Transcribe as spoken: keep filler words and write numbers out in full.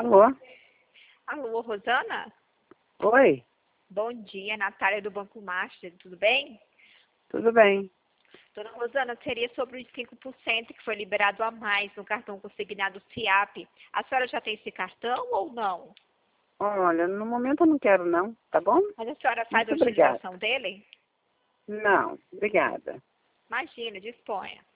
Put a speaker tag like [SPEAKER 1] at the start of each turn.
[SPEAKER 1] Alô?
[SPEAKER 2] Alô, Rosana?
[SPEAKER 1] Oi?
[SPEAKER 2] Bom dia, Natália do Banco Master, tudo bem?
[SPEAKER 1] Tudo bem?
[SPEAKER 2] Dona Rosana, seria sobre os cinco por cento que foi liberado a mais no cartão consignado SIAP. A senhora já tem esse cartão ou não?
[SPEAKER 1] Olha, no momento eu não quero não, tá bom?
[SPEAKER 2] Mas a senhora faz
[SPEAKER 1] Muito
[SPEAKER 2] a
[SPEAKER 1] obrigada.
[SPEAKER 2] utilização dele?
[SPEAKER 1] Não, obrigada.
[SPEAKER 2] Imagina, disponha.